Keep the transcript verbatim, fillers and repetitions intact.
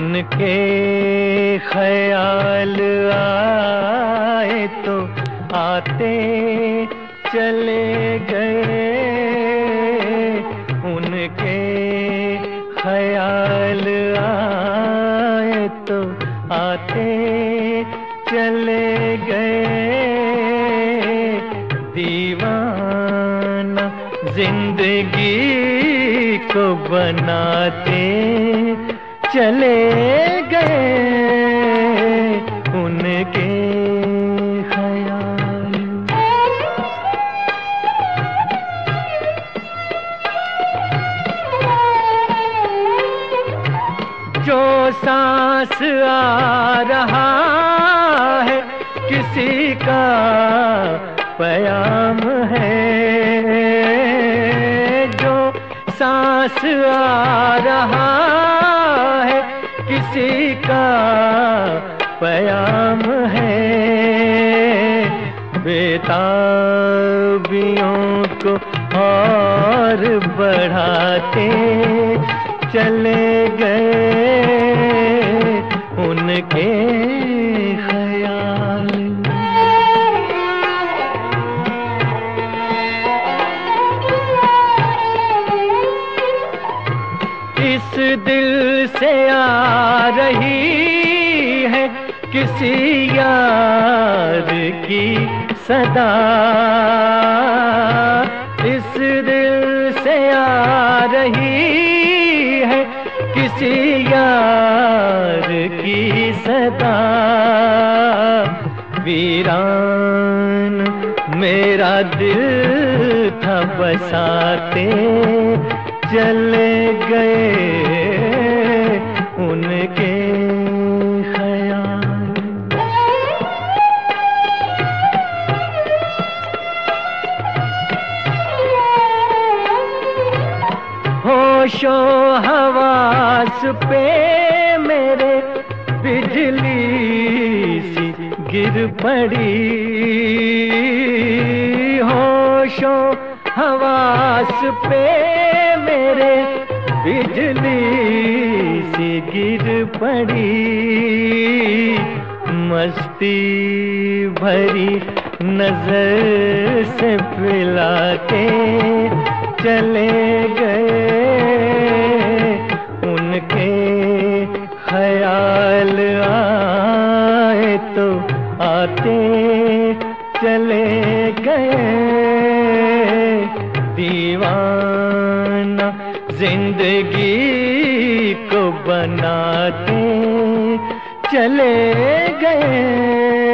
उनके ख्याल आए तो आते चले गए, उनके ख्याल आए तो आते चले गए। दीवाना जिंदगी को बनाते चले गए, उनके ख्याल। जो सांस आ रहा है किसी का प्याम है, जो सांस आ रहा है किसी का प्याम है। बेताबियों को और बढ़ाते चले गए, उनके ख्याल। इस दिल से आ रही है किसी यार की सदा, इस दिल से आ रही है किसी यार की सदा। वीरान मेरा दिल था बसाते चले गए, उनके ख्याल। होशो हवास पे मेरे बिजली सी गिर पड़ी, होशो हवास पे मेरे बिजली सी गिर पड़ी। मस्ती भरी नजर से पिलाते चले गए, उनके ख्याल आए तो आते चले गए। दीवाना जिंदगी को बनाते चले गए।